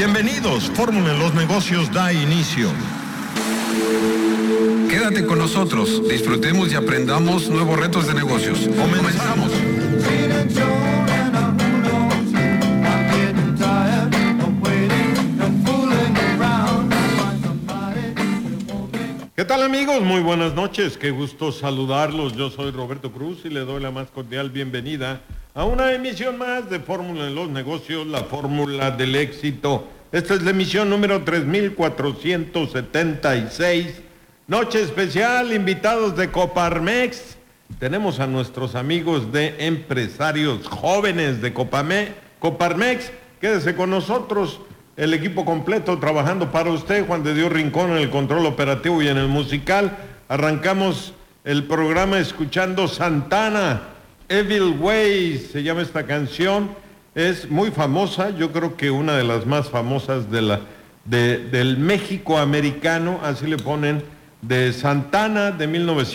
Bienvenidos, Fórmula en los Negocios da inicio. Quédate con nosotros, disfrutemos y aprendamos nuevos retos de negocios. Comenzamos. ¿Qué tal, amigos? Muy buenas noches, qué gusto saludarlos. Yo soy Roberto Cruz y le doy la más cordial bienvenida a una emisión más de Fórmula en los Negocios, la fórmula del éxito. Esta es la emisión número 3476. Noche especial, invitados de Coparmex. Tenemos a nuestros amigos de empresarios jóvenes de Coparmex. Quédese con nosotros, el equipo completo trabajando para usted. Juan de Dios Rincón en el control operativo y en el musical. Arrancamos el programa escuchando Santana, Evil Ways, se llama esta canción. Es muy famosa, yo creo que una de las más famosas del México americano, así le ponen, de Santana, de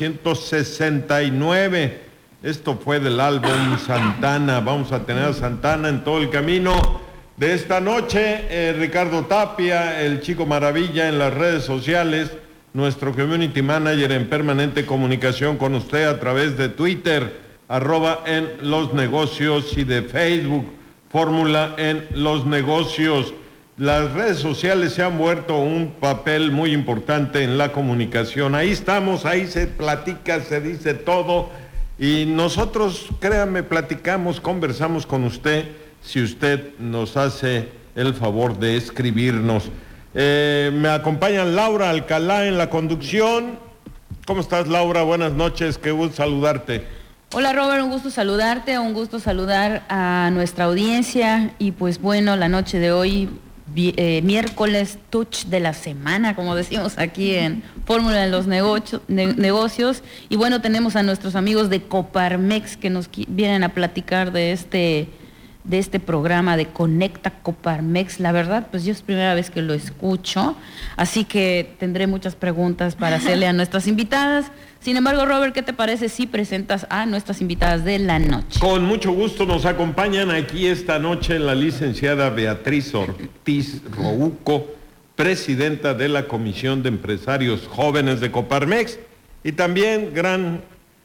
1969. Esto fue del álbum Santana. Vamos a tener a Santana en todo el camino de esta noche. Ricardo Tapia, el Chico Maravilla en las redes sociales, nuestro community manager en permanente comunicación con usted a través de Twitter, @en los negocios, y de Facebook, Fórmula en los Negocios. Las redes sociales se han vuelto un papel muy importante en la comunicación. Ahí estamos, ahí se platica, se dice todo, y nosotros, créanme, platicamos, conversamos con usted, si usted nos hace el favor de escribirnos. Me acompañan Laura Alcalá en la conducción. ¿Cómo estás, Laura? Buenas noches, qué gusto saludarte. Hola, Robert, un gusto saludarte, un gusto saludar a nuestra audiencia. Y pues bueno, la noche de hoy, miércoles touch de la semana, como decimos aquí en Fórmula de los Negocios. Y bueno, tenemos a nuestros amigos de Coparmex que nos vienen a platicar de este programa de Conecta Coparmex. La verdad, pues yo es primera vez que lo escucho, así que tendré muchas preguntas para hacerle a nuestras invitadas. Sin embargo, Robert, ¿qué te parece si presentas a nuestras invitadas de la noche? Con mucho gusto. Nos acompañan aquí esta noche la licenciada Beatriz Ortiz Rouco, presidenta de la Comisión de Empresarios Jóvenes de Coparmex, y también gran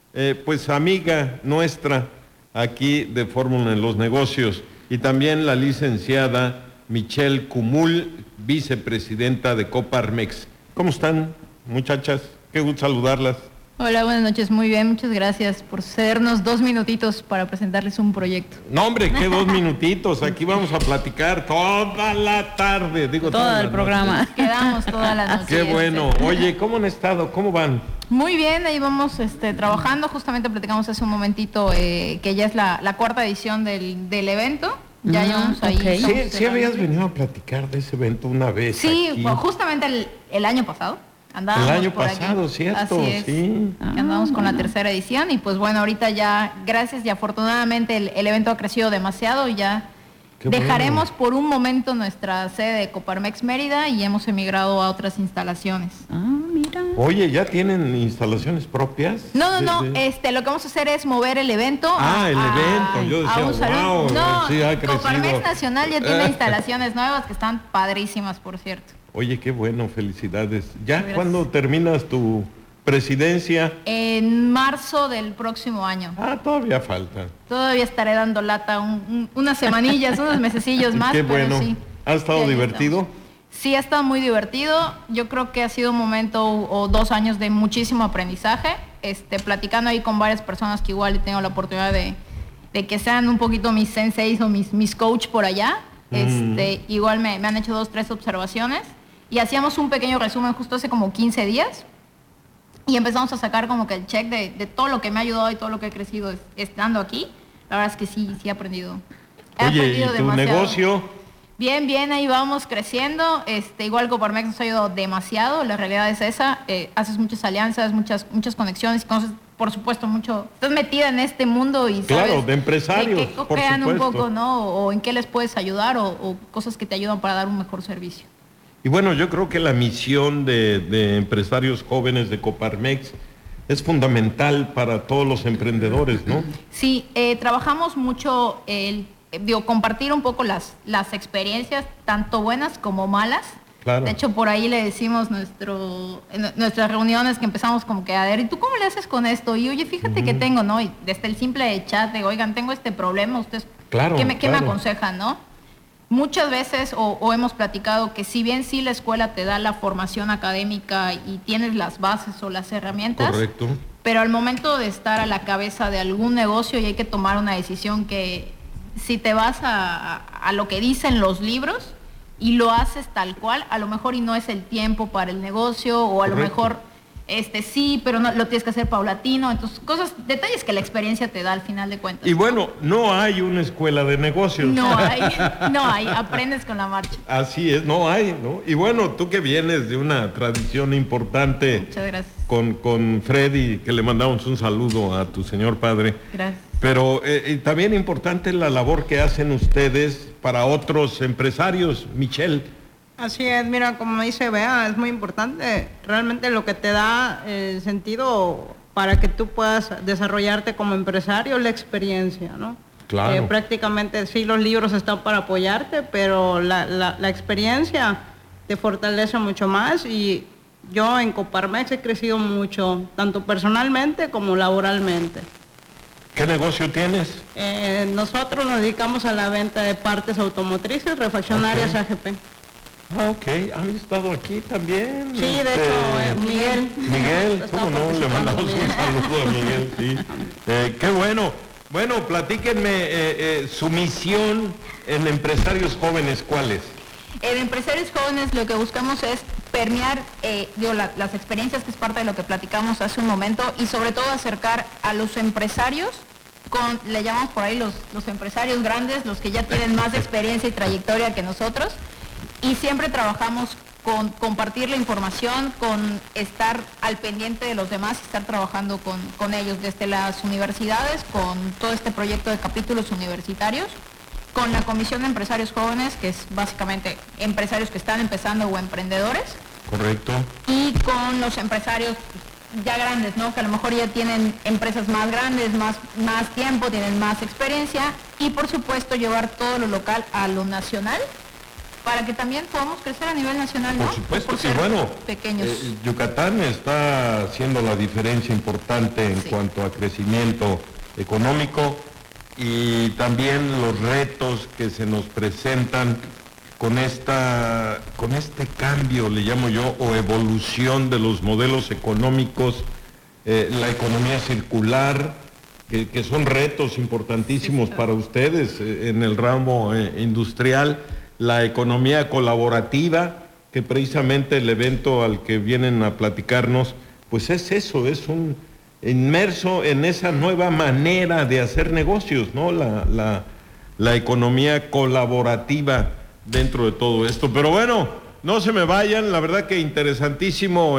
amiga nuestra aquí de Fórmula en los Negocios, y también la licenciada Michelle Cumul, vicepresidenta de Coparmex. ¿Cómo están, muchachas? Qué gusto saludarlas. Hola, buenas noches, muy bien, muchas gracias por cedernos 2 minutitos para presentarles un proyecto. No, hombre, ¿qué 2 minutitos? Aquí vamos a platicar toda la tarde, todo el programa. Quedamos toda la noche. Qué bueno. Oye, ¿cómo han estado? ¿Cómo van? Muy bien, ahí vamos trabajando. Justamente platicamos hace un momentito que ya es la 4ª edición del evento. Ya llevamos ahí. Okay. Sí, habías venido a platicar de ese evento una vez. Sí, aquí. Pues, justamente el año pasado. El año pasado, aquí. ¿Cierto? Así es. Sí. Andamos con la 3ª edición y pues bueno, ahorita ya, gracias y afortunadamente el evento ha crecido demasiado y ya dejaremos por un momento nuestra sede de Coparmex Mérida y hemos emigrado a otras instalaciones. Mira. Oye, ¿ya tienen instalaciones propias? No. Lo que vamos a hacer es mover el evento. El evento. Yo decía, wow, sí ha crecido. Coparmex Nacional ya tiene instalaciones nuevas que están padrísimas, por cierto. Oye, qué bueno, felicidades. ¿Ya cuándo terminas tu presidencia? En marzo del próximo año. Todavía falta. Todavía estaré dando lata unas semanillas, unos mesecillos más. Qué pero bueno. Sí. ¿Ha estado divertido? Sí, ha estado muy divertido. Yo creo que ha sido un momento o 2 años de muchísimo aprendizaje. Platicando ahí con varias personas que igual he tenido la oportunidad de que sean un poquito mis senseis o mis coach por allá. Igual me han hecho 2, 3 observaciones. Y hacíamos un pequeño resumen justo hace como 15 días y empezamos a sacar como que el check de todo lo que me ha ayudado y todo lo que he crecido estando aquí. La verdad es que sí he aprendido. Oye, ¿y tu demasiado. negocio? Bien, ahí vamos creciendo. Igual Coparmex nos ha ayudado demasiado, la realidad es esa. Haces muchas alianzas, muchas conexiones, conoces, por supuesto, mucho. Estás metida en este mundo y sabes. Claro, de empresarios, de qué coquean un poco, ¿no? O en qué les puedes ayudar o cosas que te ayudan para dar un mejor servicio. Y bueno, yo creo que la misión de empresarios jóvenes de Coparmex es fundamental para todos los emprendedores, ¿no? Sí, trabajamos mucho el compartir un poco las experiencias, tanto buenas como malas. Claro. De hecho, por ahí le decimos en nuestras reuniones que empezamos como que a ver, ¿y tú cómo le haces con esto? Y oye, fíjate que tengo, ¿no? Y desde el simple chat de, oigan, tengo este problema, ustedes, ¿qué me aconsejan, no? Muchas veces, o hemos platicado que si bien sí la escuela te da la formación académica y tienes las bases o las herramientas, correcto, pero al momento de estar a la cabeza de algún negocio y hay que tomar una decisión que si te vas a lo que dicen los libros, y lo haces tal cual, a lo mejor y no es el tiempo para el negocio, o a lo mejor sí, pero no lo tienes que hacer paulatino, entonces detalles que la experiencia te da al final de cuentas. Y bueno, no hay una escuela de negocios. No hay, aprendes con la marcha. Así es, no hay, ¿no? Y bueno, tú que vienes de una tradición importante. Muchas gracias. Con Freddy, que le mandamos un saludo a tu señor padre. Gracias. Pero también importante la labor que hacen ustedes para otros empresarios, Michelle. Así es, mira, como dice Bea, es muy importante realmente lo que te da el sentido para que tú puedas desarrollarte como empresario, la experiencia, ¿no? Claro. Prácticamente sí, los libros están para apoyarte, pero la experiencia te fortalece mucho más, y yo en Coparmex he crecido mucho, tanto personalmente como laboralmente. ¿Qué negocio tienes? Nosotros nos dedicamos a la venta de partes automotrices, refaccionarias AGP. Ah, ok. ¿Han estado aquí también? Sí, de hecho, Miguel. Miguel, ¿cómo no? Le mandamos un saludo a Miguel, sí. Qué bueno. Bueno, platíquenme su misión en Empresarios Jóvenes, ¿cuál es? En Empresarios Jóvenes lo que buscamos es permear las experiencias, que es parte de lo que platicamos hace un momento, y sobre todo acercar a los empresarios, le llamamos por ahí los empresarios grandes, los que ya tienen más experiencia y trayectoria que nosotros, y siempre trabajamos con compartir la información, con estar al pendiente de los demás y estar trabajando con ellos desde las universidades, con todo este proyecto de capítulos universitarios, con la Comisión de Empresarios Jóvenes, que es básicamente empresarios que están empezando o emprendedores. Correcto. Y con los empresarios ya grandes, ¿no? Que a lo mejor ya tienen empresas más grandes, más tiempo, tienen más experiencia, y por supuesto llevar todo lo local a lo nacional, para que también podamos crecer a nivel nacional, ¿no? Por supuesto, por y ser bueno, pequeños. Yucatán está haciendo la diferencia importante en cuanto a crecimiento económico, y también los retos que se nos presentan con este cambio, le llamo yo, o evolución de los modelos económicos, la economía circular, que son retos importantísimos para ustedes en el ramo industrial, la economía colaborativa, que precisamente el evento al que vienen a platicarnos, pues es eso, es un inmerso en esa nueva manera de hacer negocios, ¿no? La economía colaborativa dentro de todo esto. Pero bueno, no se me vayan, la verdad que interesantísimo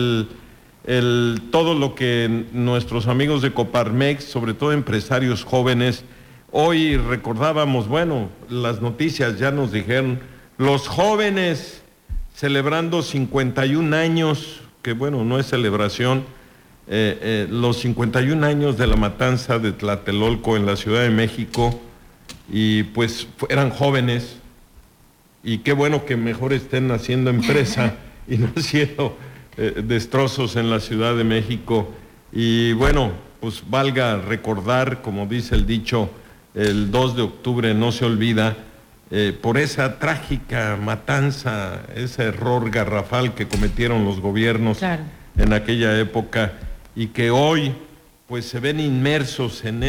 todo lo que nuestros amigos de Coparmex, sobre todo empresarios jóvenes, hoy recordábamos, bueno, las noticias ya nos dijeron, los jóvenes celebrando 51 años, que bueno, no es celebración, los 51 años de la matanza de Tlatelolco en la Ciudad de México, y pues eran jóvenes, y qué bueno que mejor estén haciendo empresa y no haciendo destrozos en la Ciudad de México. Y bueno, pues valga recordar, como dice el dicho, el 2 de octubre no se olvida, por esa trágica matanza, ese error garrafal que cometieron los gobiernos en aquella época, y que hoy pues se ven inmersos en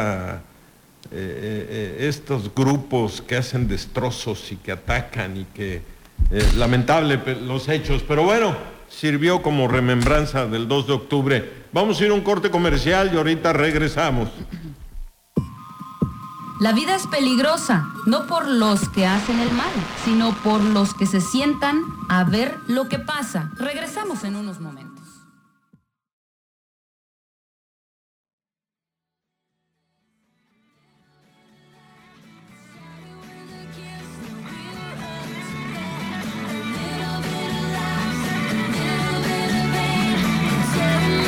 estos grupos que hacen destrozos y que atacan, y que lamentable los hechos, pero bueno, sirvió como remembranza del 2 de octubre. Vamos a ir a un corte comercial y ahorita regresamos. La vida es peligrosa, no por los que hacen el mal, sino por los que se sientan a ver lo que pasa. Regresamos en unos momentos.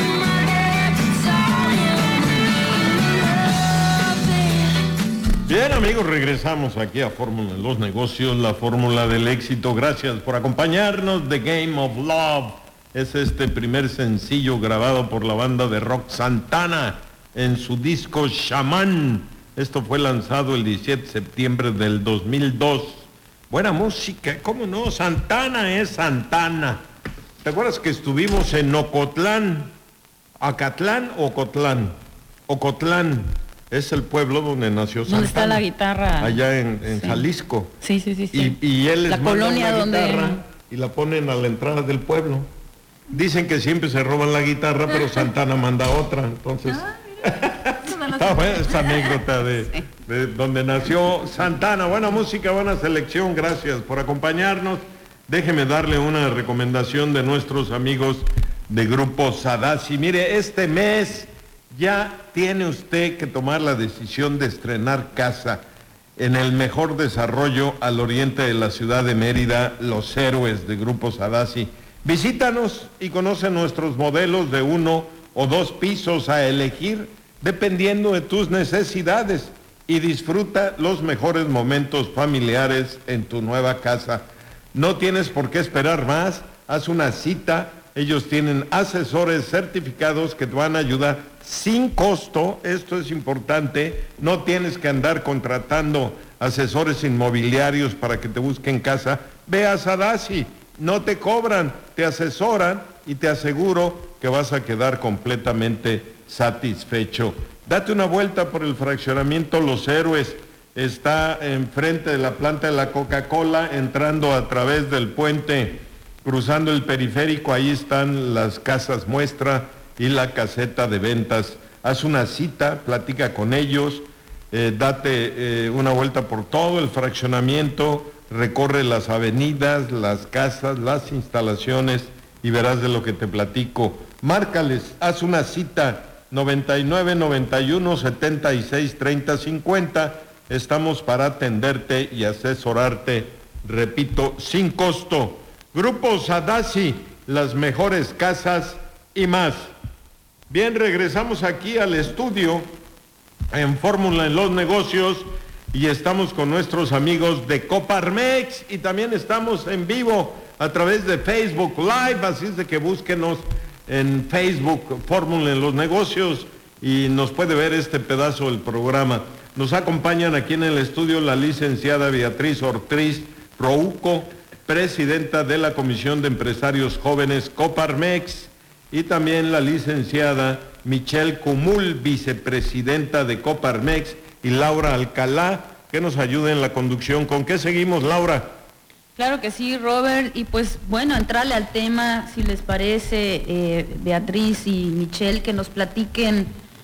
Bien, amigos, regresamos aquí a Fórmula de los Negocios, la fórmula del éxito. Gracias por acompañarnos. The Game of Love es este primer sencillo grabado por la banda de rock Santana en su disco Shaman. Esto fue lanzado el 17 de septiembre del 2002. Buena música, ¿cómo no? Santana es Santana. ¿Te acuerdas que estuvimos en Ocotlán? ¿Acatlán o Ocotlán? Ocotlán es el pueblo donde nació Santana. ¿Dónde está la guitarra? Allá en Sí. Jalisco. Sí. Y él les La manda colonia una donde... guitarra y la ponen a la entrada del pueblo. Dicen que siempre se roban la guitarra, pero Santana manda otra. Entonces, bueno, esta anécdota de donde nació Santana. Buena música, buena selección. Gracias por acompañarnos. Déjeme darle una recomendación de nuestros amigos de Grupo Sadasi. Mire, este mes ya tiene usted que tomar la decisión de estrenar casa en el mejor desarrollo al oriente de la ciudad de Mérida, Los Héroes de Grupo Sadasi. Visítanos y conoce nuestros modelos de 1 o 2 pisos a elegir dependiendo de tus necesidades y disfruta los mejores momentos familiares en tu nueva casa. No tienes por qué esperar más, haz una cita. Ellos tienen asesores certificados que te van a ayudar sin costo. Esto es importante. No tienes que andar contratando asesores inmobiliarios para que te busquen casa. Ve a Sadasi, no te cobran, te asesoran y te aseguro que vas a quedar completamente satisfecho. Date una vuelta por el fraccionamiento Los Héroes. Está enfrente de la planta de la Coca-Cola, entrando a través del puente, cruzando el periférico. Ahí están las casas muestra y la caseta de ventas. Haz una cita, platica con ellos, date una vuelta por todo el fraccionamiento, recorre las avenidas, las casas, las instalaciones y verás de lo que te platico. Márcales, haz una cita, 99 91 76 30 50. Estamos para atenderte y asesorarte, repito, sin costo. Grupo Sadasi, las mejores casas y más. Bien, regresamos aquí al estudio en Fórmula en los Negocios y estamos con nuestros amigos de Coparmex y también estamos en vivo a través de Facebook Live, así es de que búsquenos en Facebook Fórmula en los Negocios y nos puede ver este pedazo del programa. Nos acompañan aquí en el estudio la licenciada Beatriz Ortiz Rouco, presidenta de la Comisión de Empresarios Jóvenes Coparmex, y también la licenciada Michelle Cumul, vicepresidenta de Coparmex, y Laura Alcalá, que nos ayuda en la conducción. ¿Con qué seguimos, Laura? Claro que sí, Robert, y pues bueno, entrarle al tema, si les parece, Beatriz y Michelle, que nos platiquen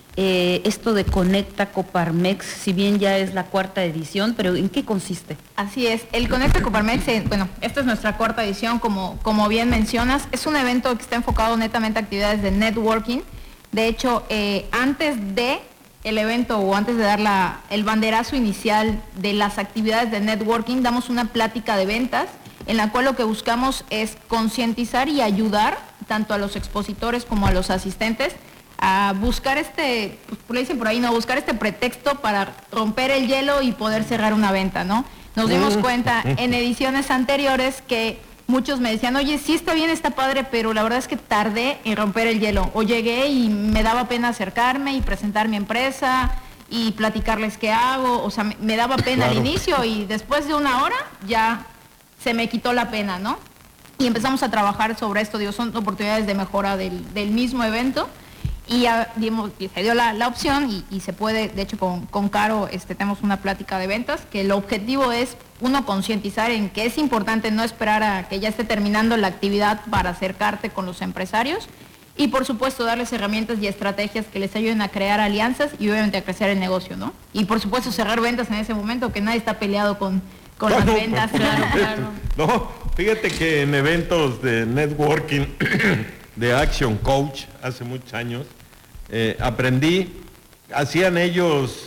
esto de Conecta Coparmex, si bien ya es la 4ª edición, pero ¿en qué consiste? Así es, el Conecta Coparmex, bueno, esta es nuestra 4ª edición, como bien mencionas, es un evento que está enfocado netamente a actividades de networking. De hecho, antes de el evento o antes de dar el banderazo inicial de las actividades de networking, damos una plática de ventas en la cual lo que buscamos es concientizar y ayudar tanto a los expositores como a los asistentes a buscar pues le dicen por ahí, ¿no? Buscar este pretexto para romper el hielo y poder cerrar una venta, ¿no? Nos dimos cuenta en ediciones anteriores que muchos me decían, oye, sí está bien, está padre, pero la verdad es que tardé en romper el hielo. O llegué y me daba pena acercarme y presentar mi empresa y platicarles qué hago. O sea, me daba pena al inicio y después de una hora ya se me quitó la pena, ¿no? Y empezamos a trabajar sobre esto, digo, son oportunidades de mejora del mismo evento. Y ya se dio la opción y se puede, de hecho con Caro tenemos una plática de ventas, que el objetivo es, uno, concientizar en que es importante no esperar a que ya esté terminando la actividad para acercarte con los empresarios y por supuesto darles herramientas y estrategias que les ayuden a crear alianzas y obviamente a crecer el negocio, ¿no? Y por supuesto cerrar ventas en ese momento, que nadie está peleado con las ventas. Claro. No, fíjate que en eventos de networking de Action Coach hace muchos años, aprendí, hacían ellos,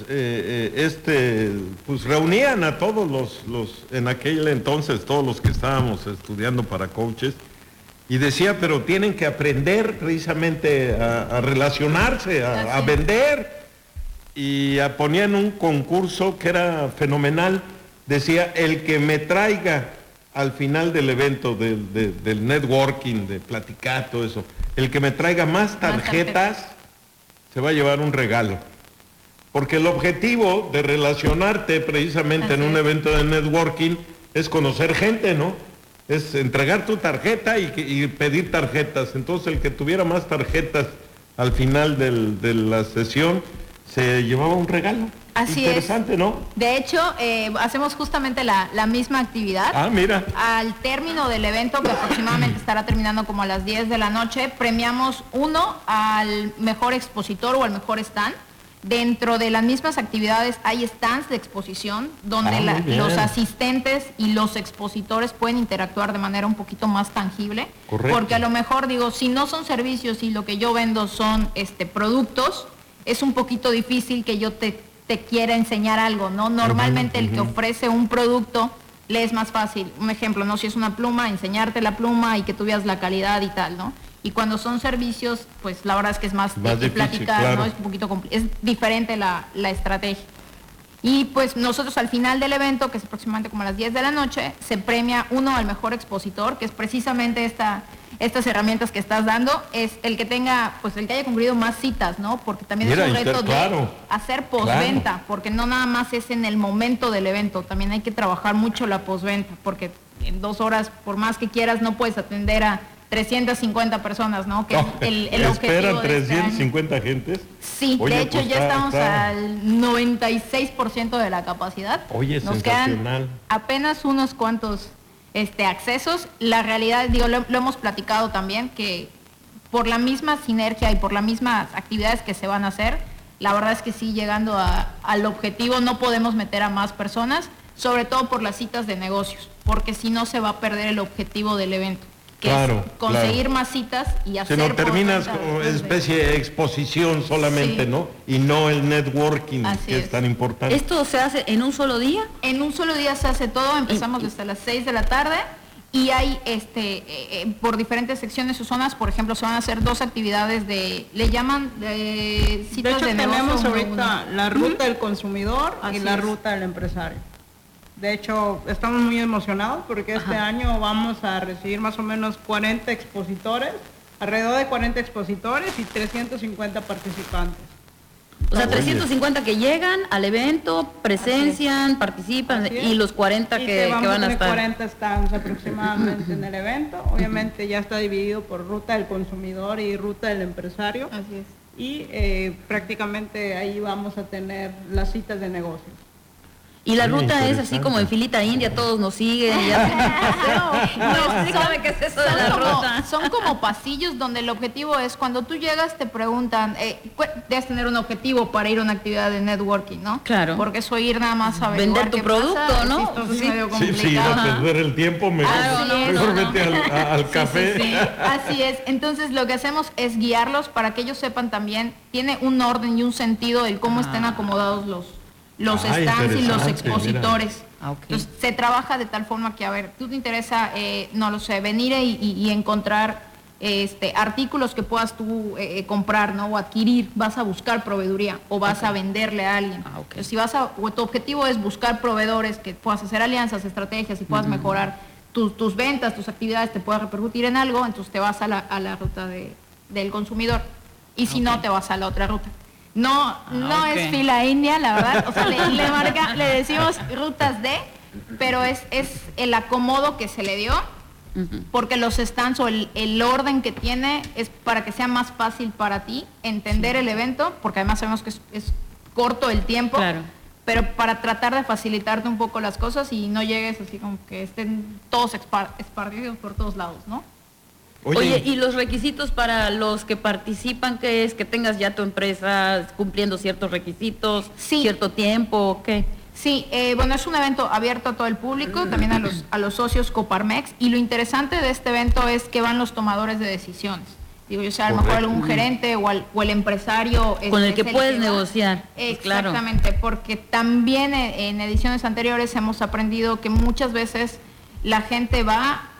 pues reunían a todos los, en aquel entonces, todos los que estábamos estudiando para coaches, y decía, pero tienen que aprender precisamente a relacionarse, a vender. y ponían un concurso que era fenomenal. Decía, el que me traiga al final del evento, del networking, de platicar, todo eso, el que me traiga más tarjetas se va a llevar un regalo. Porque el objetivo de relacionarte precisamente en un evento de networking es conocer gente, ¿no? Es entregar tu tarjeta y pedir tarjetas. Entonces el que tuviera más tarjetas al final de la sesión se llevaba un regalo. Así interesante, es. ¿no? De hecho, hacemos justamente la misma actividad. Ah, mira. Al término del evento, que aproximadamente estará terminando como a las 10 de la noche, premiamos uno al mejor expositor o al mejor stand. Dentro de las mismas actividades hay stands de exposición donde los asistentes y los expositores pueden interactuar de manera un poquito más tangible. Correcto. Porque a lo mejor, digo, si no son servicios y lo que yo vendo son productos, es un poquito difícil que yo te quiera enseñar algo, ¿no? Normalmente el que ofrece un producto le es más fácil. Un ejemplo, ¿no? Si es una pluma, enseñarte la pluma y que tú veas la calidad y tal, ¿no? Y cuando son servicios, pues la verdad es que es más difícil platicar, claro. ¿No? Es un poquito es diferente la estrategia. Y pues nosotros al final del evento, que es aproximadamente como a las 10 de la noche, se premia uno al mejor expositor, que es precisamente estas herramientas que estás dando, es el que tenga, pues el que haya cumplido más citas, ¿no? Porque también es un reto de hacer postventa, porque no nada más es en el momento del evento, también hay que trabajar mucho la postventa, porque en 2 horas, por más que quieras, no puedes atender a 350 personas, ¿no? Que el objetivo ¿Esperan 350 gentes? Sí, oye, de hecho pues ya estamos al 96% de la capacidad. Oye, nos sensacional. Quedan apenas unos cuantos accesos. La realidad, digo, lo hemos platicado también, que por la misma sinergia y por las mismas actividades que se van a hacer, la verdad es que sí, llegando al objetivo, no podemos meter a más personas, sobre todo por las citas de negocios, porque si no se va a perder el objetivo del evento. Que es conseguir más citas y hacer... Si no terminas como especie de exposición solamente, sí. ¿no? Y no el networking, que es tan importante. ¿Esto se hace en un solo día? En un solo día se hace todo, empezamos desde las 6 de la tarde y hay por diferentes secciones o zonas, por ejemplo, se van a hacer 2 actividades le llaman citas de negocio. Tenemos ahorita la ruta del consumidor y la ruta del empresario. De hecho, estamos muy emocionados porque este año vamos a recibir más o menos 40 expositores, alrededor de 40 expositores y 350 participantes. O sea, 350 que llegan al evento, presencian, participan, y los 40 que van a estar. 40 stands aproximadamente en el evento. Obviamente ya está dividido por ruta del consumidor y ruta del empresario. Así es. Y prácticamente ahí vamos a tener las citas de negocios. Y la ruta es así como en filita india, todos nos siguen. Explícame qué es eso de la ruta. Son como pasillos donde el objetivo es, cuando tú llegas te preguntan, debes tener un objetivo para ir a una actividad de networking, ¿no? Claro. Porque eso ir nada más a vender tu producto, ¿no? Sí, a perder el tiempo, mejor vete al café. Sí. Así es. Entonces lo que hacemos es guiarlos para que ellos sepan también, tiene un orden y un sentido del cómo estén acomodados los stands y los expositores. Entonces se trabaja de tal forma que, a ver, tú te interesa, no lo sé, venir y encontrar artículos que puedas tú comprar, ¿no? O adquirir, vas a buscar proveeduría o vas a venderle a alguien. Entonces, si tu objetivo es buscar proveedores que puedas hacer alianzas, estrategias y puedas mejorar tus ventas, tus actividades, te puedas repercutir en algo, entonces te vas a la ruta del consumidor. Y si no, te vas a la otra ruta. No es fila india, la verdad. O sea, le decimos rutas D, pero es el acomodo que se le dio, porque los stands o el orden que tiene es para que sea más fácil para ti entender el evento, porque además sabemos que es corto el tiempo, pero para tratar de facilitarte un poco las cosas y no llegues así como que estén todos esparcidos por todos lados, ¿no? Oye, ¿y los requisitos para los que participan, qué es? Que tengas ya tu empresa cumpliendo ciertos requisitos, cierto tiempo, ¿qué? Sí, bueno, es un evento abierto a todo el público, también a los socios Coparmex, y lo interesante de este evento es que van los tomadores de decisiones. Digo, yo sé, a lo mejor algún gerente o el empresario... Con el que puedes negociar. Exactamente, porque también en ediciones anteriores hemos aprendido que muchas veces la gente va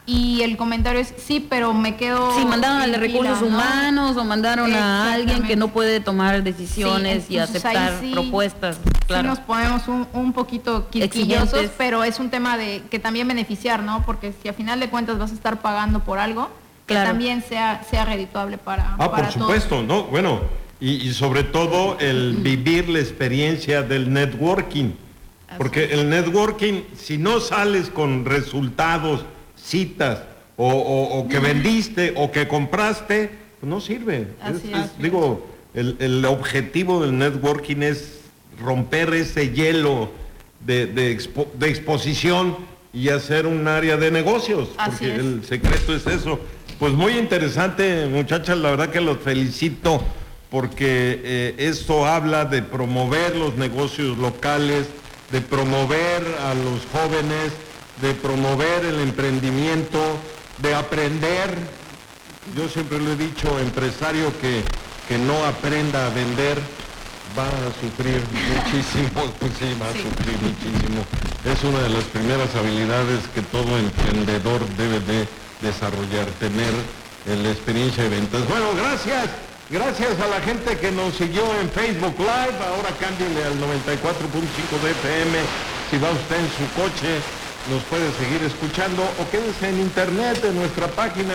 Y el comentario es, sí, pero me quedo... Sí, mandaron a recursos humanos o mandaron a alguien que no puede tomar decisiones y aceptar propuestas. Claro. Sí nos ponemos un poquito quisquillosos, pero es un tema de que también beneficiar, ¿no? Porque si a final de cuentas vas a estar pagando por algo, que también sea redituable para por supuesto, todos. ¿no? Bueno, y sobre todo el vivir la experiencia del networking. Porque el networking, si no sales con resultados, citas, o que vendiste, o que compraste, pues no sirve. Digo, el objetivo del networking es romper ese hielo de exposición y hacer un área de negocios, porque el secreto es eso. Pues muy interesante, muchachas, la verdad que los felicito, porque esto habla de promover los negocios locales, de promover a los jóvenes, de promover el emprendimiento, de aprender. Yo siempre lo he dicho, empresario que no aprenda a vender va a sufrir muchísimo, pues sí, va a sufrir muchísimo. Es una de las primeras habilidades que todo emprendedor debe de desarrollar, tener la experiencia de ventas. Bueno, gracias a la gente que nos siguió en Facebook Live. Ahora cámbiale al 94.5 de FM. Si va usted en su coche, nos puede seguir escuchando, o quédese en internet en nuestra página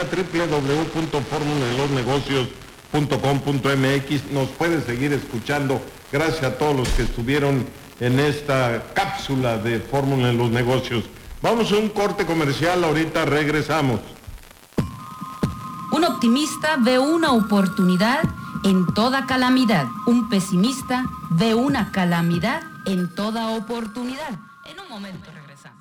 www.formuladeloснegocios.com.mx. Nos puede seguir escuchando. Gracias a todos los que estuvieron en esta cápsula de Fórmula de los Negocios. Vamos a un corte comercial, ahorita regresamos. Un optimista ve una oportunidad en toda calamidad. Un pesimista ve una calamidad en toda oportunidad. En un momento regresamos.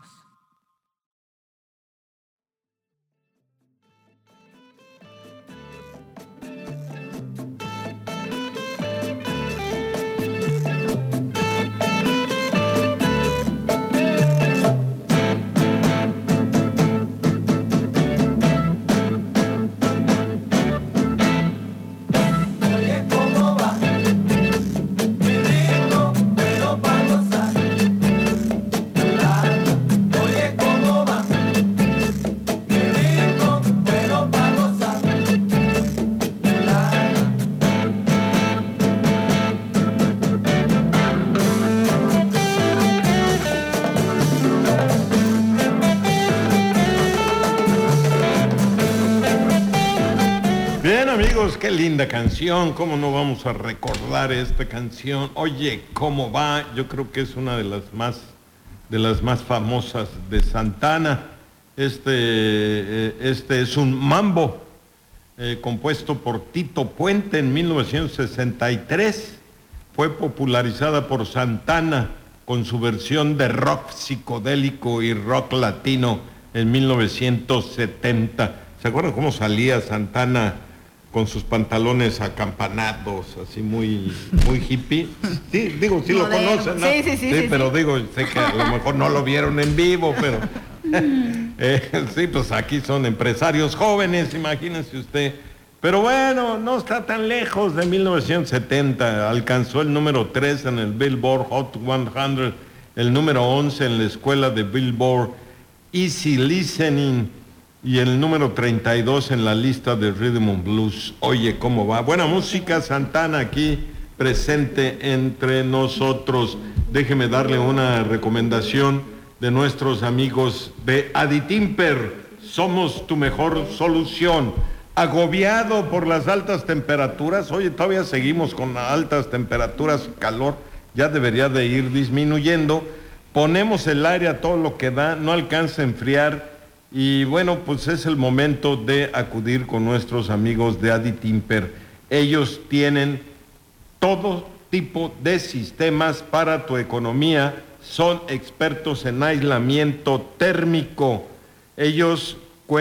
Amigos, qué linda canción, cómo no vamos a recordar esta canción. Oye, ¿cómo va? Yo creo que es una de las más famosas de Santana. Este es un mambo compuesto por Tito Puente en 1963. Fue popularizada por Santana con su versión de rock psicodélico y rock latino en 1970. ¿Se acuerdan cómo salía Santana con sus pantalones acampanados, así muy hippie? Sí, digo, sí lo conocen, ¿no? Sí, pero digo, sé que a lo mejor no lo vieron en vivo, pero sí, pues aquí son empresarios jóvenes, imagínense usted. Pero bueno, no está tan lejos de 1970, alcanzó el número 3 en el Billboard Hot 100, el número 11 en la escuela de Billboard Easy Listening, y el número 32 en la lista de Rhythm and Blues. Oye, ¿cómo va? Buena música, Santana aquí presente entre nosotros. Déjeme darle una recomendación de nuestros amigos de Aditimper. Somos tu mejor solución. Agobiado por las altas temperaturas, oye, todavía seguimos con altas temperaturas, calor, ya debería de ir disminuyendo. Ponemos el aire a todo lo que da, no alcanza a enfriar. Y bueno, pues es el momento de acudir con nuestros amigos de Aditimper. Ellos tienen todo tipo de sistemas para tu economía, son expertos en aislamiento térmico. Ellos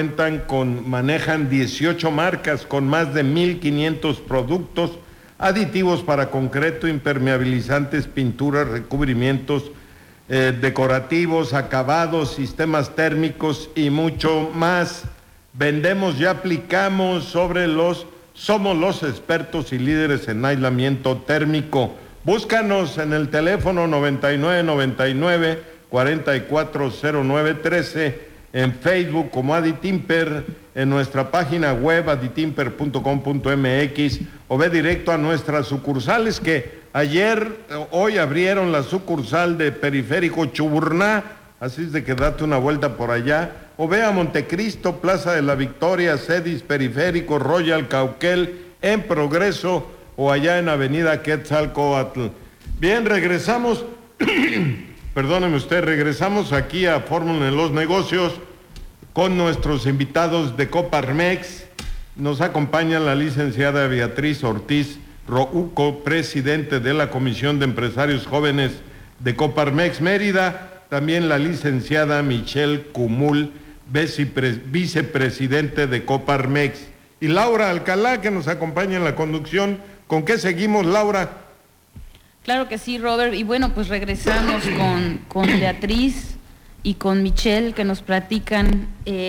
manejan 18 marcas con más de 1,500 productos, aditivos para concreto, impermeabilizantes, pinturas, recubrimientos, decorativos, acabados, sistemas térmicos y mucho más. Vendemos y aplicamos somos los expertos y líderes en aislamiento térmico. Búscanos en el teléfono 9999-440913, en Facebook como Aditimper, en nuestra página web aditimper.com.mx, o ve directo a nuestras sucursales que hoy abrieron la sucursal de Periférico Chuburná, así es de que date una vuelta por allá, o ve a Montecristo, Plaza de la Victoria, Cedis, Periférico, Royal, Cauquel, en Progreso, o allá en Avenida Quetzalcóatl. Bien, regresamos, perdóneme usted, regresamos aquí a Fórmula en los Negocios con nuestros invitados de Coparmex. Nos acompaña la licenciada Beatriz Ortiz Rouco, presidente de la Comisión de Empresarios Jóvenes de Coparmex Mérida, también la licenciada Michelle Cumul, vicepresidente de Coparmex, y Laura Alcalá, que nos acompaña en la conducción. ¿Con qué seguimos, Laura? Claro que sí, Robert, y bueno, pues regresamos con Beatriz y con Michelle, que nos platican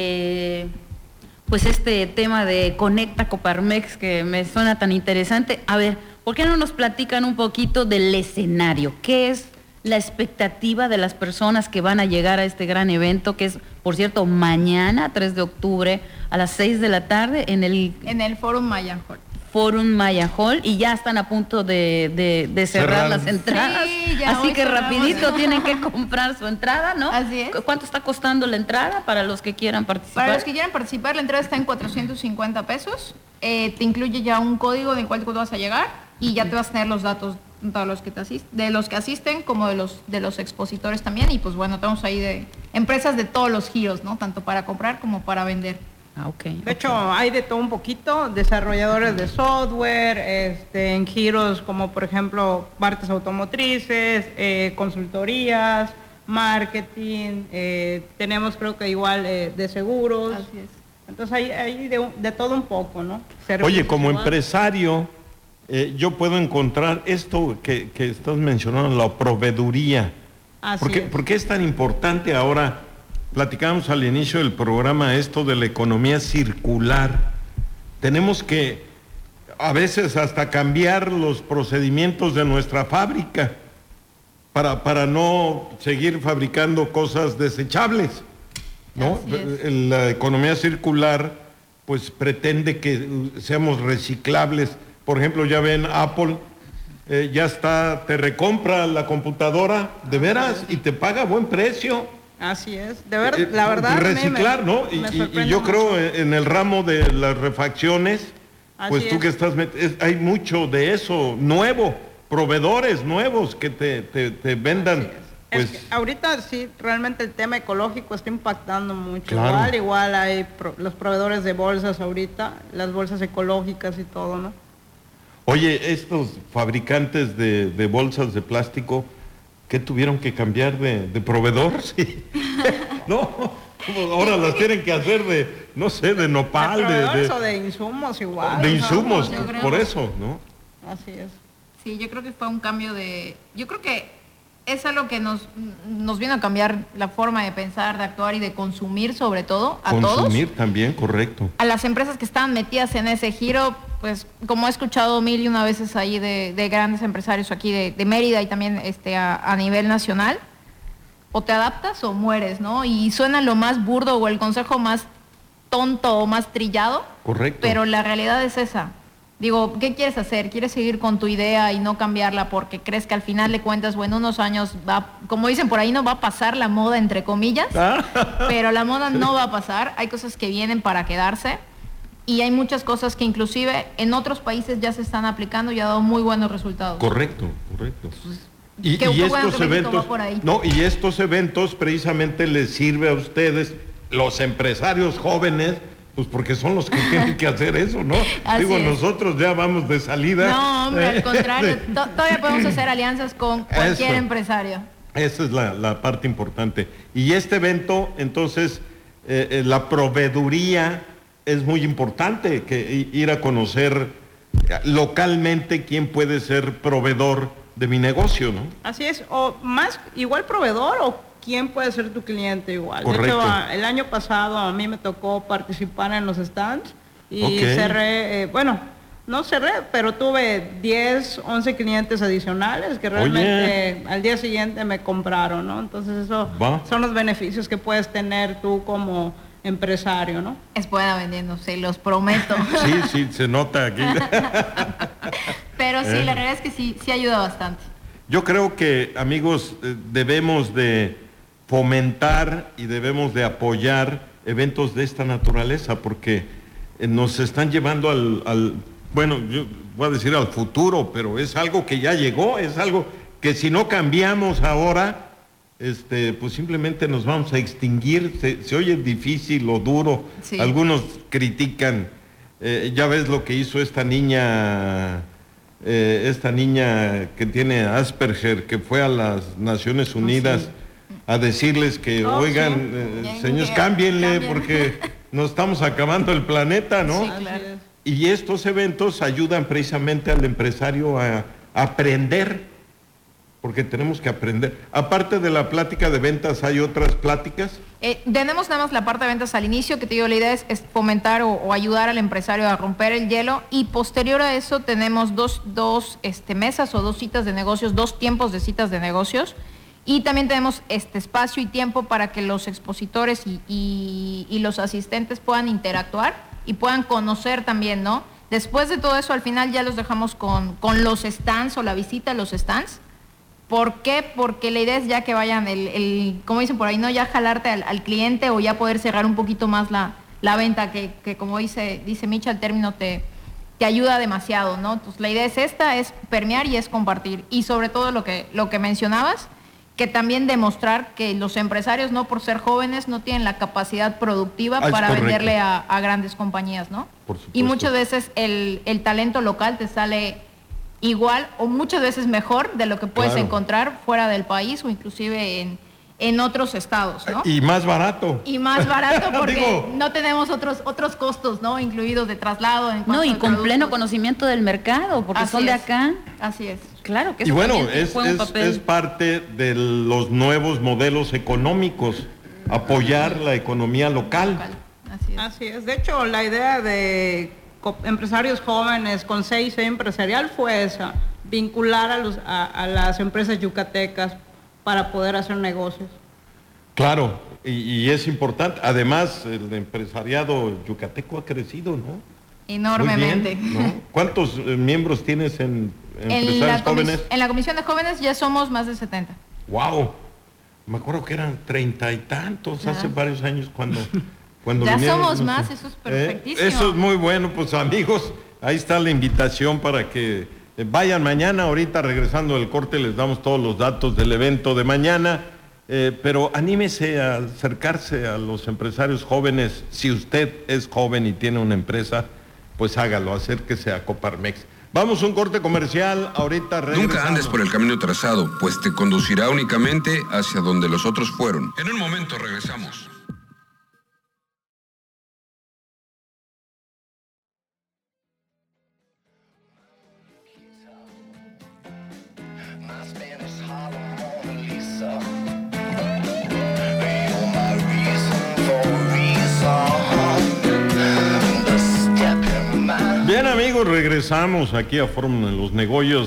pues este tema de Conecta Coparmex, que me suena tan interesante. A ver, ¿por qué no nos platican un poquito del escenario? ¿Qué es la expectativa de las personas que van a llegar a este gran evento, que es, por cierto, mañana, 3 de octubre, a las 6 de la tarde, en el Forum Maya Hall? Forum Maya Hall, y ya están a punto de cerrar las entradas, sí, así que cerramos, rapidito tienen que comprar su entrada, ¿no? Así es. ¿Cuánto está costando la entrada para los que quieran participar? Para los que quieran participar, la entrada está en 450 pesos, te incluye ya un código en el cual tú vas a llegar y ya te vas a tener los datos de los que asisten como de los expositores también, y pues bueno, tenemos ahí de empresas de todos los giros, ¿no? Tanto para comprar como para vender. De hecho, hay de todo un poquito, desarrolladores de software, en giros como por ejemplo partes automotrices, consultorías, marketing, tenemos creo que igual de seguros. Así es. Entonces hay de todo un poco, ¿no? Oye, como empresario, yo puedo encontrar esto que estás mencionando, la proveeduría. ¿Por qué es tan importante ahora? Platicamos al inicio del programa esto de la economía circular. Tenemos que a veces hasta cambiar los procedimientos de nuestra fábrica para no seguir fabricando cosas desechables, ¿no? La economía circular pues pretende que seamos reciclables. Por ejemplo, ya ven, Apple ya te recompra la computadora, de veras, y te paga buen precio. Así es, la verdad. Reciclar, ¿no? Y yo creo en el ramo de las refacciones, pues tú que estás, hay mucho de eso nuevo, proveedores nuevos que te vendan. Pues, es que ahorita sí, realmente el tema ecológico está impactando mucho. Claro. Igual hay los proveedores de bolsas ahorita, las bolsas ecológicas y todo, ¿no? Oye, estos fabricantes de bolsas de plástico, ¿qué tuvieron que cambiar de proveedor? Sí. No, ahora las tienen que hacer de nopal, o de insumos igual. De insumos, por eso, ¿no? Así es. Sí, yo creo que fue un cambio yo creo que es algo que nos vino a cambiar la forma de pensar, de actuar y de consumir, sobre todo, a todos. Consumir también, correcto. A las empresas que estaban metidas en ese giro, pues como he escuchado mil y una veces ahí de grandes empresarios aquí de Mérida y también a nivel nacional, o te adaptas o mueres, ¿no? Y suena lo más burdo o el consejo más tonto o más trillado. Correcto. Pero la realidad es esa. Digo, ¿qué quieres hacer? ¿Quieres seguir con tu idea y no cambiarla porque crees que al final de cuentas o en unos años como dicen por ahí, no va a pasar la moda, entre comillas? Pero la moda no va a pasar. Hay cosas que vienen para quedarse y hay muchas cosas que inclusive en otros países ya se están aplicando y ha dado muy buenos resultados. Correcto. Y estos eventos precisamente les sirve a ustedes, los empresarios jóvenes, pues porque son los que tienen que hacer eso, ¿no? Digo, nosotros ya vamos de salida. No, hombre, al contrario, todavía podemos hacer alianzas con cualquier empresario. Esa es la parte importante. Y este evento, entonces, la proveeduría es muy importante, que ir a conocer localmente quién puede ser proveedor de mi negocio, ¿no? Así es, o más, igual proveedor o quién puede ser tu cliente igual. Correcto. De hecho, el año pasado a mí me tocó participar en los stands y cerré, No cerré, pero tuve 10, 11 clientes adicionales que realmente al día siguiente me compraron, ¿no? Entonces eso son los beneficios que puedes tener tú como empresario, ¿no? Es buena vendiendo, se los prometo. Sí, se nota aquí. Pero sí, la realidad es que sí ayuda bastante. Yo creo que, amigos, debemos de fomentar y debemos de apoyar eventos de esta naturaleza, porque nos están llevando bueno, yo voy a decir al futuro, pero es algo que ya llegó, es algo que si no cambiamos ahora, pues simplemente nos vamos a extinguir. Se oye difícil o duro, sí. Algunos critican, ya ves lo que hizo esta niña que tiene Asperger, que fue a las Naciones Unidas a decirles que, oigan, señores, cámbienle porque nos estamos acabando el planeta, ¿no? Sí, claro. Y estos eventos ayudan precisamente al empresario a aprender, porque tenemos que aprender. Aparte de la plática de ventas, ¿hay otras pláticas? Tenemos nada más la parte de ventas al inicio, que te digo, la idea es fomentar o ayudar al empresario a romper el hielo, y posterior a eso tenemos dos mesas o 2 citas de negocios, 2 tiempos de citas de negocios, y también tenemos espacio y tiempo para que los expositores y los asistentes puedan interactuar y puedan conocer también, ¿no? Después de todo eso, al final ya los dejamos con los stands o la visita a los stands. ¿Por qué? Porque la idea es ya que vayan, como dicen por ahí, ¿no? Ya jalarte al cliente o ya poder cerrar un poquito más la venta, que como dice Micha, el término te ayuda demasiado, ¿no? Entonces la idea es permear y es compartir. Y sobre todo lo que mencionabas, que también demostrar que los empresarios, no por ser jóvenes, no tienen la capacidad productiva para venderle a grandes compañías, ¿no? Por supuesto. Y muchas veces el talento local te sale igual o muchas veces mejor de lo que puedes encontrar fuera del país o inclusive en otros estados, ¿no? Y más barato. Y más barato porque no tenemos otros costos, ¿no? Incluidos de traslado. No, y con pleno conocimiento del mercado, porque son de acá. Así es. Claro que y bueno, es parte de los nuevos modelos económicos, apoyar la economía local. Así es. De hecho, la idea de empresarios jóvenes con CIC empresarial fue esa, vincular a las empresas yucatecas para poder hacer negocios. Claro, y es importante. Además, el empresariado yucateco ha crecido, ¿no? Enormemente. Muy bien, ¿no? ¿Cuántos miembros tienes en empresarios jóvenes? En la comisión de jóvenes ya somos más de 70. ¡Wow! Me acuerdo que eran 30 y tantos hace varios años cuando ya vinieron, somos más, eso es perfectísimo. Eso es muy bueno, pues amigos, ahí está la invitación para que vayan mañana. Ahorita regresando del corte les damos todos los datos del evento de mañana, pero anímese a acercarse a los empresarios jóvenes. Si usted es joven y tiene una empresa, pues hágalo, acérquese a Coparmex. Vamos a un corte comercial, ahorita regresamos. Nunca andes por el camino trazado, pues te conducirá únicamente hacia donde los otros fueron. En un momento regresamos. Bien amigos, regresamos aquí a Fórmula en los negocios,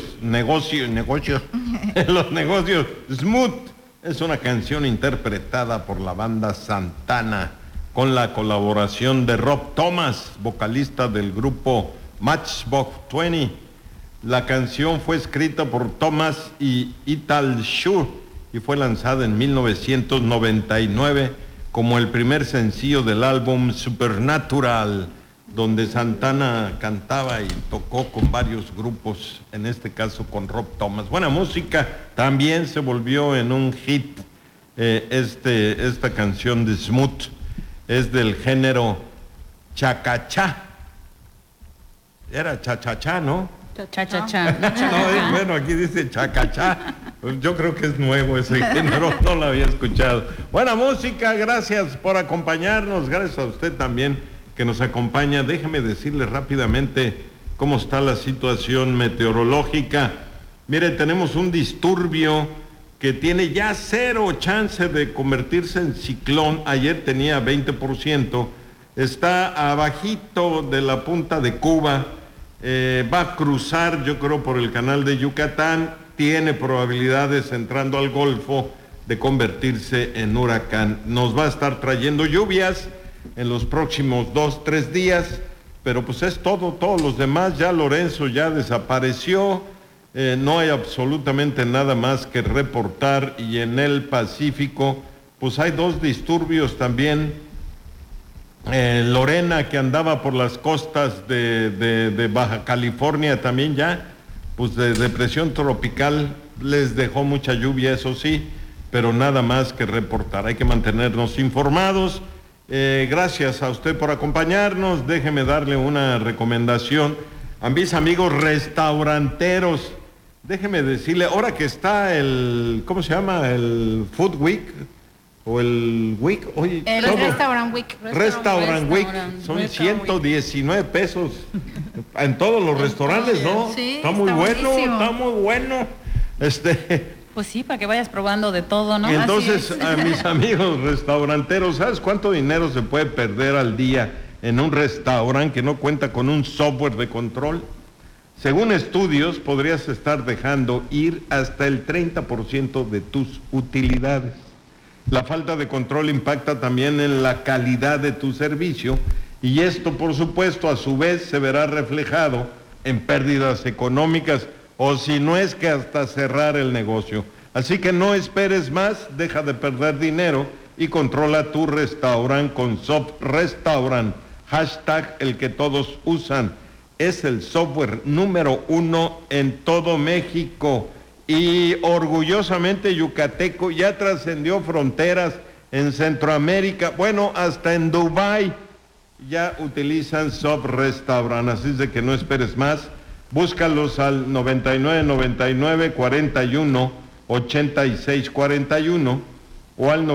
los negocios. Smooth es una canción interpretada por la banda Santana con la colaboración de Rob Thomas, vocalista del grupo Matchbox 20. La canción fue escrita por Thomas y Ital Shur y fue lanzada en 1999 como el primer sencillo del álbum Supernatural, donde Santana cantaba y tocó con varios grupos, en este caso con Rob Thomas. Buena música, también se volvió en un hit esta canción de Smooth, es del género chacachá. Era chachachá, ¿no? Cha-cha-cha. No, bueno, aquí dice chacachá. Pues yo creo que es nuevo ese género, no lo había escuchado. Buena música, gracias por acompañarnos, gracias a usted también que nos acompaña. Déjeme decirle rápidamente cómo está la situación meteorológica. Mire, tenemos un disturbio que tiene ya 0 chance de convertirse en ciclón. Ayer tenía 20%. Está abajito de la punta de Cuba, va a cruzar, yo creo, por el canal de Yucatán, tiene probabilidades entrando al Golfo de convertirse en huracán. Nos va a estar trayendo lluvias en los próximos 2-3 días, pero pues es todo, todos los demás, ya Lorenzo ya desapareció, no hay absolutamente nada más que reportar, y en el Pacífico pues hay 2 disturbios también. Lorena, que andaba por las costas de Baja California también ya, pues de depresión tropical, les dejó mucha lluvia, eso sí, pero nada más que reportar. Hay que mantenernos informados. Gracias a usted por acompañarnos. Déjeme darle una recomendación a mis amigos restauranteros. Déjeme decirle, ahora que está el, ¿cómo se llama? El Food Week o el Week, oye, el Restaurant Week. Restaurant Week, son 119 pesos en todos los restaurantes, ¿no? Sí, está muy bueno, buenísimo. está muy bueno. Pues sí, para que vayas probando de todo, ¿no? Y entonces, Así es. a mis amigos restauranteros, ¿sabes cuánto dinero se puede perder al día en un restaurante que no cuenta con un software de control? Según estudios, podrías estar dejando ir hasta el 30% de tus utilidades. La falta de control impacta también en la calidad de tu servicio, y esto, por supuesto, a su vez se verá reflejado en pérdidas económicas, o si no es que hasta cerrar el negocio. Así que no esperes más, deja de perder dinero y controla tu restaurante con Soft Restaurant. Hashtag el que todos usan. Es el software número 1 en todo México. Y orgullosamente yucateco, ya trascendió fronteras en Centroamérica, bueno, hasta en Dubái ya utilizan Soft Restaurant, así es de que no esperes más, búscalos al 9999-41-8641 o al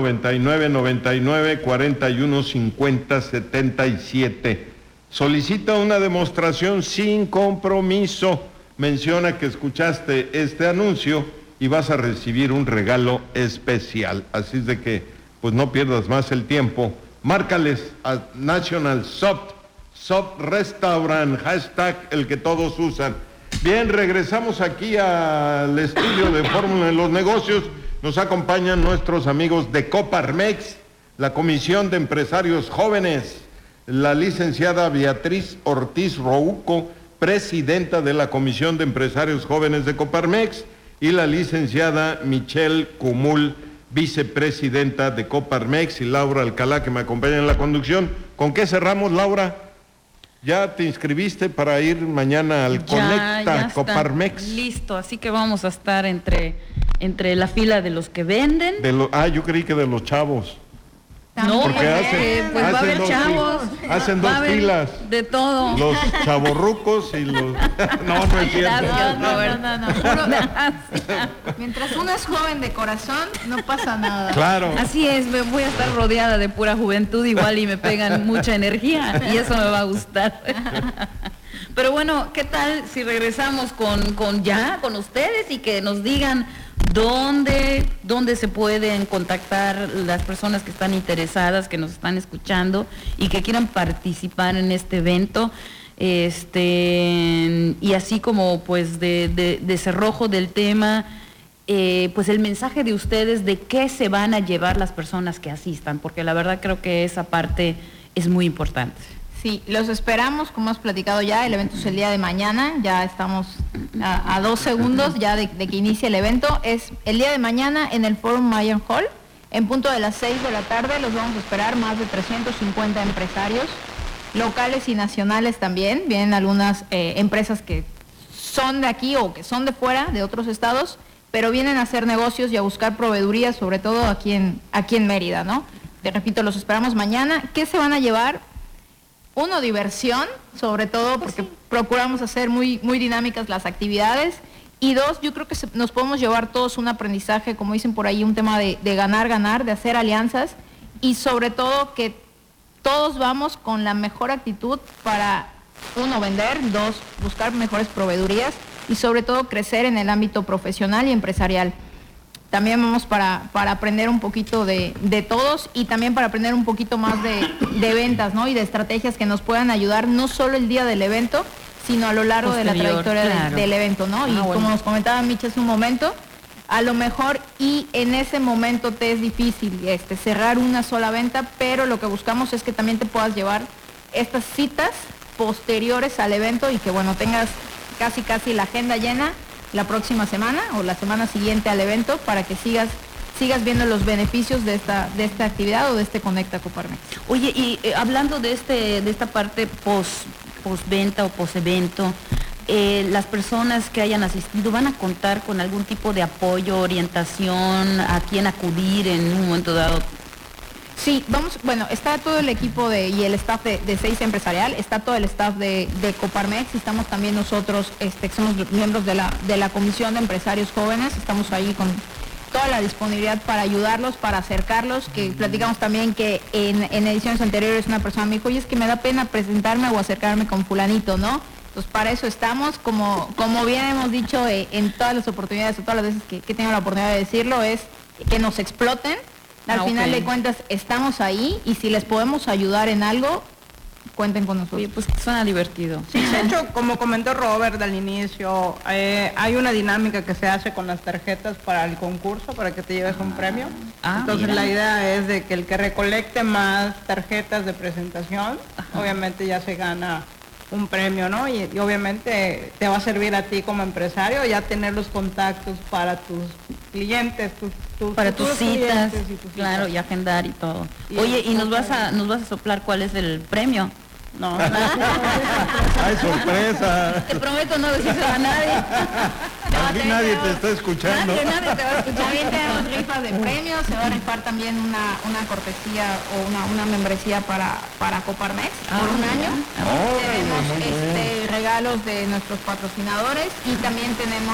9999-41-5077. Solicita una demostración sin compromiso. Menciona que escuchaste este anuncio y vas a recibir un regalo especial. Así es de que, pues no pierdas más el tiempo. Márcales a National Soft Restaurant, hashtag el que todos usan. Bien, regresamos aquí al estudio de Fórmula de los Negocios. Nos acompañan nuestros amigos de Coparmex, la Comisión de Empresarios Jóvenes, la licenciada Beatriz Ortiz Rouco, presidenta de la Comisión de Empresarios Jóvenes de Coparmex, y la licenciada Michelle Cumul, vicepresidenta de Coparmex, y Laura Alcalá, que me acompaña en la conducción. ¿Con qué cerramos, Laura? ¿Ya te inscribiste para ir mañana al Conecta ya Coparmex? Listo, así que vamos a estar entre la fila de los que venden. Yo creí que de los chavos. No, porque pues va a haber dos chavos. hacen Va a dos haber filas. de todo. Los chavorrucos y los... No es cierto. Mientras uno es joven de corazón, no pasa nada. Claro. Así es, me voy a estar rodeada de pura juventud igual y me pegan mucha energía y eso me va a gustar. Pero bueno, ¿qué tal si regresamos con ustedes y que nos digan dónde se pueden contactar las personas que están interesadas, que nos están escuchando y que quieran participar en este evento? Y así como pues de cerrojo del tema, pues el mensaje de ustedes de qué se van a llevar las personas que asistan, porque la verdad creo que esa parte es muy importante. Sí, los esperamos, como hemos platicado ya, el evento es el día de mañana, ya estamos a 2 segundos ya de que inicie el evento. Es el día de mañana en el Forum Mayer Hall, en punto de las 6 de la tarde, los vamos a esperar más de 350 empresarios, locales y nacionales también. Vienen algunas empresas que son de aquí o que son de fuera, de otros estados, pero vienen a hacer negocios y a buscar proveedurías, sobre todo aquí en Mérida, ¿no? Te repito, los esperamos mañana. ¿Qué se van a llevar? Uno, diversión, sobre todo porque procuramos hacer muy dinámicas las actividades. Y 2, yo creo que nos podemos llevar todos un aprendizaje, como dicen por ahí, un tema de ganar, de hacer alianzas, y sobre todo que todos vamos con la mejor actitud para, 1, vender, 2, buscar mejores proveedurías y sobre todo crecer en el ámbito profesional y empresarial. También vamos para aprender un poquito de todos y también para aprender un poquito más de ventas, ¿no? Y de estrategias que nos puedan ayudar no solo el día del evento, sino a lo largo de la trayectoria claro. del evento, ¿no? Y bueno. como nos comentaba Micha hace un momento, a lo mejor y en ese momento te es difícil cerrar una sola venta, pero lo que buscamos es que también te puedas llevar estas citas posteriores al evento y que bueno, tengas casi la agenda llena la próxima semana o la semana siguiente al evento para que sigas viendo los beneficios de esta actividad o de este Conecta Coparmex. Oye, y hablando de esta parte postventa o posevento, las personas que hayan asistido van a contar con algún tipo de apoyo, orientación, a quién acudir en un momento dado. Sí, está todo el equipo y el staff de Seis Empresarial, está todo el staff de Coparmex, estamos también nosotros, que somos miembros de la Comisión de Empresarios Jóvenes, estamos ahí con toda la disponibilidad para ayudarlos, para acercarlos, que platicamos también que en ediciones anteriores una persona me dijo, oye, es que me da pena presentarme o acercarme con fulanito, ¿no? Entonces para eso estamos, como bien hemos dicho en todas las oportunidades, o todas las veces que tengo la oportunidad de decirlo, es que nos exploten. Al final de cuentas estamos ahí y si les podemos ayudar en algo, cuenten con nosotros. Oye, pues suena divertido. Sí, de hecho, como comentó Robert al inicio, hay una dinámica que se hace con las tarjetas para el concurso, para que te lleves un premio. Entonces mira. la idea es de que el que recolecte más tarjetas de presentación, obviamente ya se gana un premio, ¿no? Y obviamente te va a servir a ti como empresario ya tener los contactos para tus clientes, para tus citas, clientes y tus claro, citas. y agendar y todo. Y oye, ¿y nos vas a soplar cuál es el premio? No. ¡Ay, sorpresa! Te prometo no decírselo a nadie. Aquí nadie te está escuchando. Nadie te va a escuchar. También tenemos rifas de premios, se va a rifar también una cortesía o una membresía para Coparmex por un año. Tenemos regalos de nuestros patrocinadores y también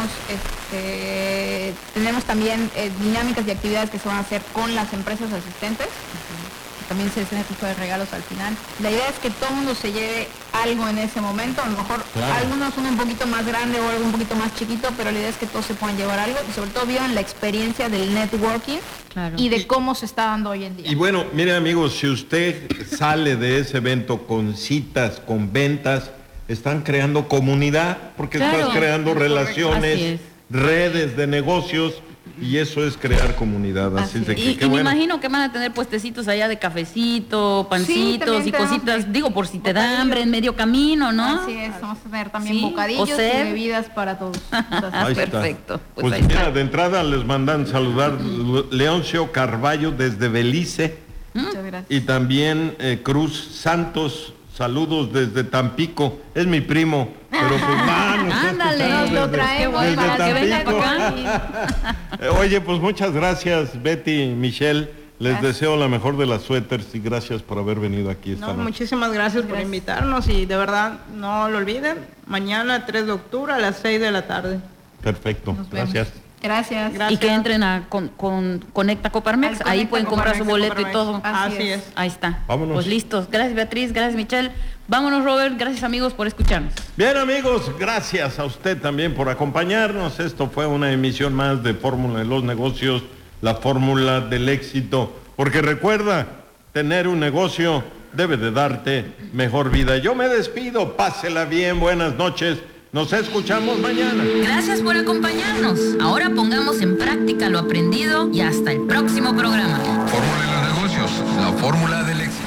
tenemos también dinámicas y actividades que se van a hacer con las empresas asistentes. También se hacen tipo de regalos al final. La idea es que todo el mundo se lleve algo en ese momento, a lo mejor algunos un poquito más grande o algo un poquito más chiquito, pero la idea es que todos se puedan llevar algo y sobre todo vivan la experiencia del networking y de cómo se está dando hoy en día. Y bueno, mire amigos, si usted sale de ese evento con citas, con ventas, están creando comunidad, porque estás creando relaciones, redes de negocios, y eso es crear comunidad. Así de que, y me imagino que van a tener puestecitos allá de cafecito, pancitos y cositas, digo, por si te da hambre en medio camino, ¿no? Así es, vamos a tener también bocadillos y bebidas para todos. Perfecto. Pues mira, de entrada les mandan saludar Leoncio Carballo desde Belice. Muchas gracias. Y también Cruz Santos, saludos desde Tampico. Es mi primo, pero pues ándale, lo traemos para que venga acá. Oye, pues muchas gracias, Betty, Michelle. Les deseo la mejor de las suéteres y gracias por haber venido aquí esta noche. Muchísimas gracias por invitarnos y de verdad no lo olviden, mañana 3 de octubre a las 6 de la tarde. Perfecto, gracias. Gracias. Y que entren a Conecta Coparmex, ahí pueden comprar su boleto y todo. Así es. Ahí está. Vámonos. Pues listos. Gracias Beatriz, gracias Michelle. Vámonos Robert, gracias amigos por escucharnos. Bien amigos, gracias a usted también por acompañarnos. Esto fue una emisión más de Fórmula de los Negocios, la fórmula del éxito. Porque recuerda, tener un negocio debe de darte mejor vida. Yo me despido, pásela bien, buenas noches. Nos escuchamos mañana. Gracias por acompañarnos. Ahora pongamos en práctica lo aprendido y hasta el próximo programa. Fórmula de los negocios, la fórmula del éxito.